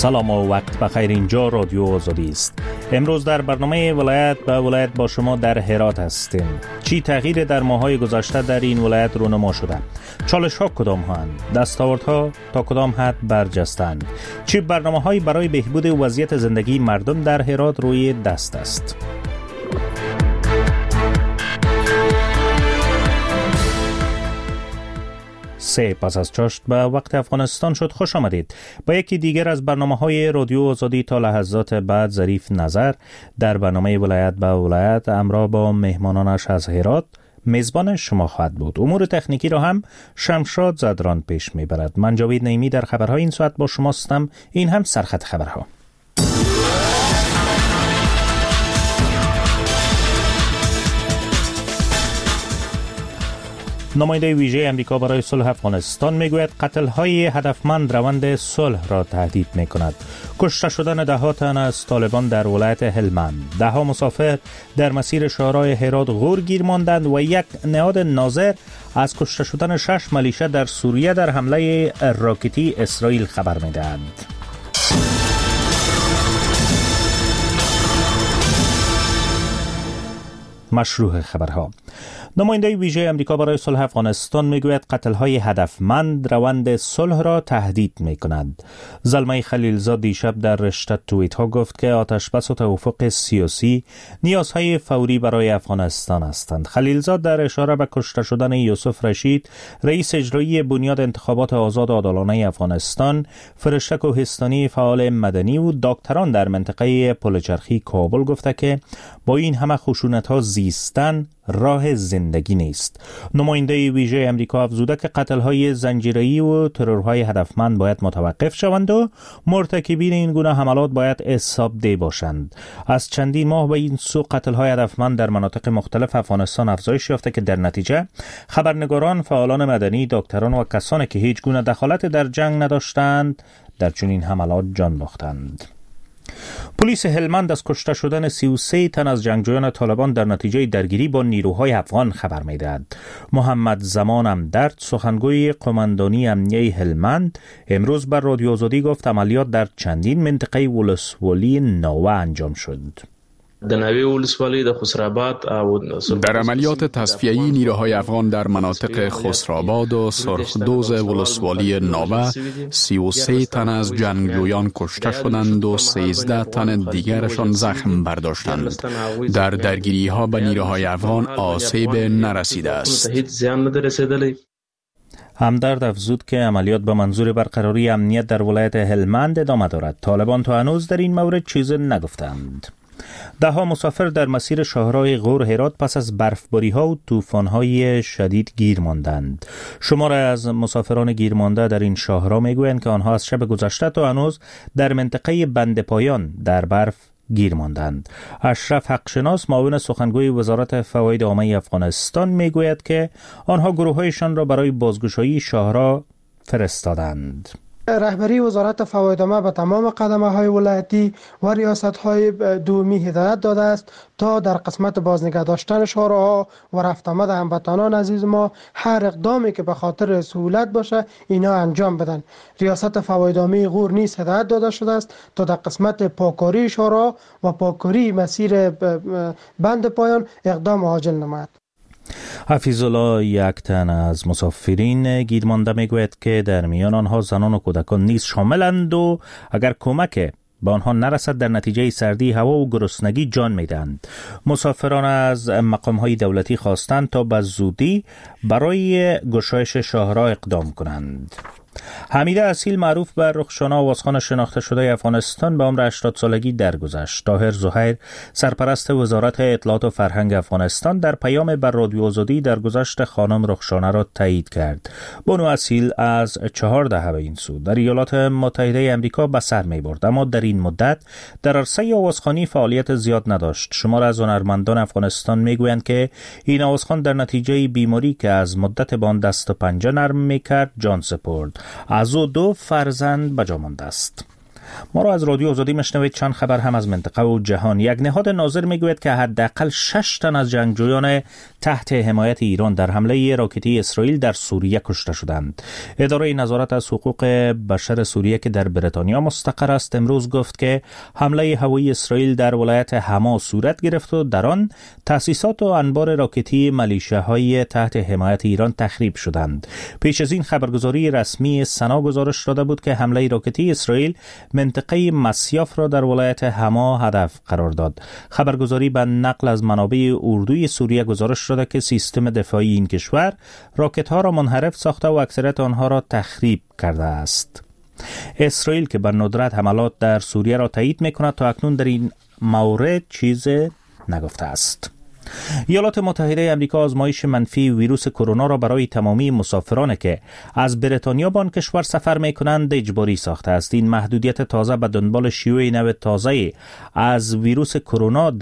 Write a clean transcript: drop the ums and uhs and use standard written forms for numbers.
سلام و وقت بخیر. اینجا رادیو آزادی است. امروز در برنامه ولایت به ولایت با شما در هرات هستیم. چی تغییر در ماهای گذشته در این ولایت رونما شده؟ چالش ها کدام هستند؟ دستاوردها تا کدام حد برجستند؟ چی برنامه‌هایی برای بهبود وضعیت زندگی مردم در هرات روی دست است؟ پس از چاشت به وقت افغانستان شد. خوش آمدید. با یکی دیگر از برنامه‌های رادیو آزادی تا لحظات بعد ظریف نظر در برنامه ولایت به ولایت همراه با مهمانانش از هرات میزبان شما خواهد بود. امور تکنیکی را هم شمشاد زدران پیش میبرد. من جاوید نعیمی در خبرهای این ساعت با شماستم. این هم سرخط خبرها. نماینده ویژه امریکا برای صلح افغانستان میگوید قتل‌های هدفمند روند صلح را تهدید می‌کند. کشته شدن ده‌ها تن از طالبان در ولایت هلمند، ده‌ها مسافر در مسیر شهرهای هرات غور گیر ماندند و یک نهاد ناظر از کشته شدن 6 ملیشه در سوریه در حمله راکتی اسرائیل خبر می‌دهند. مشروع خبرها. نماینده ویژه امریکا برای صلح افغانستان میگوید قتل‌های هدفمند روند صلح را تهدید می‌کند. زلمه خلیلزاد دیشب در رشته توییت‌ها گفت که آتشبس و توافق سیاسی نیازهای فوری برای افغانستان هستند. خلیلزاد در اشاره به کشته شدن یوسف رشید، رئیس اجرایی بنیاد انتخابات آزاد و عادلانه افغانستان، فرشته کوهستانی فعال مدنی و دکتران در منطقه پلچرخی کابل گفته که با این همه خشونت‌ها زیستن راه زندگی نیست. نماینده ویژه امریکا افزوده که قتل‌های زنجیره‌ای و ترورهای هدفمند باید متوقف شوند و مرتکبین این گونه حملات باید حسابدهی باشند. از چندین ماه به این سو قتل‌های هدفمند در مناطق مختلف افغانستان افزایش یافته که در نتیجه خبرنگاران، فعالان مدنی، دکتران و کسانی که هیچ گونه دخالت در جنگ نداشتند در چنین حملات جان باختند. پلیس هلمند از کشته شدن 33 تن از جنگجویان طالبان در نتیجه درگیری با نیروهای افغان خبر می‌دهد. محمد زمان امدرد، سخنگوی قماندانی امنیه هلمند، امروز بر رادیو آزادی گفت عملیات در چندین منطقه ولسوالی ناوه انجام شد. در عملیات تصفیه‌ای نیروهای افغان در مناطق خسرآباد و سرخدوز ولسوالی ناوه 33 تن از جنگجویان کشته شدند و 13 تن دیگرشان زخم برداشتند. در درگیری‌ها به نیروهای افغان آسیب نرسیده است. همدرد افزود که عملیات به منظور برقراری امنیت در ولایت هلمند ادامه دارد. طالبان تا هنوز در این مورد چیزی نگفتند. ده‌ها مسافر در مسیر شهرهای غور هرات پس از برفباری‌ها و طوفان‌های شدید گیر ماندند. شماری از مسافران گیر مانده در این شهرها میگویند که آنها از شب گذشته تا هنوز در منطقه بند پایان در برف گیر ماندند. اشرف حقشناس، معاون سخنگوی وزارت فواید عامه افغانستان، میگوید که آنها گروه‌هایشان را برای بازگشایی شهرها فرستادند. رهبری وزارت فواید عامه به تمام قدمه‌های ولایتی و ریاست‌های دومی هدایت داده است تا در قسمت بازنگه داشتن شهرها و رفت آمد هموطنان عزیز ما هر اقدامی که به خاطر سهولت باشه اینا انجام بدن. ریاست فواید عامه غور نیز هدایت داده شده است تا در قسمت پاکاری شهرها و پاکاری مسیر بند پایان اقدام عاجل نماید. حفیظ الله، یک تن از مسافرین گیرمانده میگوید که در میان آنها زنان و کودکان نیز شاملند و اگر کمک به آنها نرسد در نتیجه سردی هوا و گرسنگی جان میدهند. مسافران از مقام‌های دولتی خواستند تا به زودی برای گشایش شهرها اقدام کنند. حمیده اصیل، معروف به رخشان آوازخوان شناخته شده افغانستان، به عمر 80 سالگی درگذشت. طاهر زهیر، سرپرست وزارت اطلاعات و فرهنگ افغانستان، در پیام بر رادیو آزادی درگذشت خانم رخشانه را تایید کرد. بانو اصیل از 4 دهه به این سو در ایالات متحده آمریکا به سر می‌برد، اما در این مدت در عرصه آوازخوانی فعالیت زیاد نداشت. شمار از هنرمندان افغانستان میگویند که این آوازخوان در نتیجه بیماری که از مدت به آن دست و پنجه نرم می‌کرد جان سپرد. از او 2 فرزند به جا مانده است. ما را از رادیو آزادی میشنوید. چند خبر هم از منطقه و جهان. یک نهاد ناظر میگوید که حداقل 6 تن از جنگجویان تحت حمایت ایران در حمله راکتی اسرائیل در سوریه کشته شدند. اداره نظارت از حقوق بشر سوریه که در بریتانیا مستقر است امروز گفت که حمله هوایی اسرائیل در ولایت حما صورت گرفت و در آن تأسیسات و انبار راکتی میلیشیاهای تحت حمایت ایران تخریب شدند. پیش از این خبرگزاری رسمی سنا گزارش داده بود که حمله راکتی اسرائیل منطقه مسیاف را در ولایت حما هدف قرار داد. خبرگزاری به نقل از منابع اردوی سوریه گزارش داده که سیستم دفاعی این کشور راکت ها را منحرف ساخته و اکثریت آنها را تخریب کرده است. اسرائیل که به ندرت حملات در سوریه را تایید می‌کند تا اکنون در این مورد چیز نگفته است. ایالات متحده آمریکا آزمایش منفی ویروس کرونا را برای تمامی مسافرانی که از بریتانیا به آن کشور سفر می‌کنند اجباری ساخته است. این محدودیت تازه به دنبال شیوع نو تازه از ویروس کرونا